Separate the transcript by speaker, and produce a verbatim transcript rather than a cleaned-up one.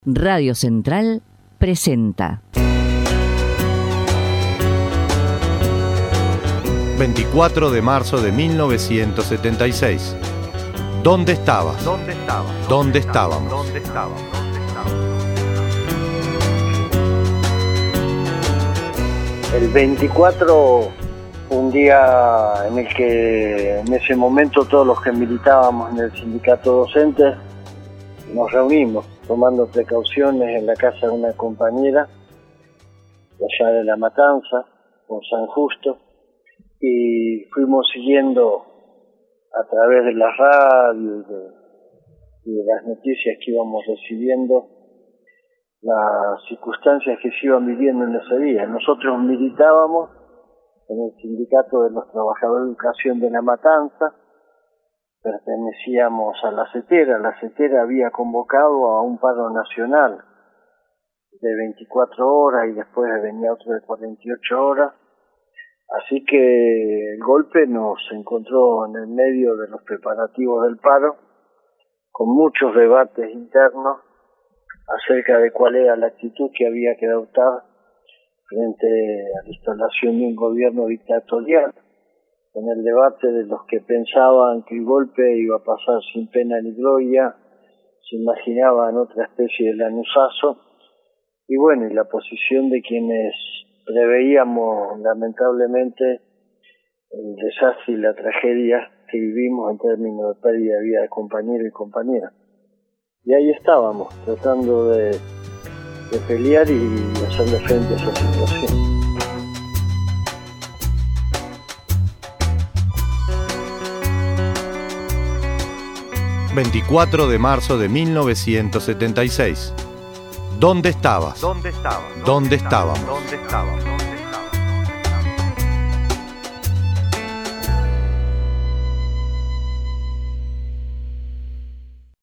Speaker 1: Radio Central presenta
Speaker 2: veinticuatro de marzo de mil novecientos setenta y seis. ¿Dónde estabas?
Speaker 3: ¿Dónde estabas?
Speaker 2: ¿Dónde estábamos?
Speaker 3: ¿Dónde estábamos?
Speaker 4: El veinticuatro, un día en el que en ese momento todos los que militábamos en el sindicato docente nos reunimos tomando precauciones en la casa de una compañera de allá de La Matanza, con San Justo, y fuimos siguiendo a través de la radio y de, y de las noticias que íbamos recibiendo las circunstancias que se iban viviendo en ese día. Nosotros militábamos en el sindicato de los trabajadores de educación de La Matanza, pertenecíamos a la CETERA. La CETERA había convocado a un paro nacional de veinticuatro horas y después venía otro de cuarenta y ocho horas, así que el golpe nos encontró en el medio de los preparativos del paro, con muchos debates internos acerca de cuál era la actitud que había que adoptar frente a la instalación de un gobierno dictatorial, con el debate de los que pensaban que el golpe iba a pasar sin pena ni gloria, se imaginaban otra especie de lanuzazo, y bueno, y la posición de quienes preveíamos lamentablemente el desastre y la tragedia que vivimos en términos de pérdida de vida de compañeros y compañeras. Y ahí estábamos, tratando de, de pelear y hacerle frente a esa situación.
Speaker 2: veinticuatro de marzo de mil novecientos setenta y seis. ¿Dónde estabas?
Speaker 3: ¿Dónde estabas?
Speaker 2: ¿Dónde estábamos?
Speaker 3: ¿Dónde estábamos?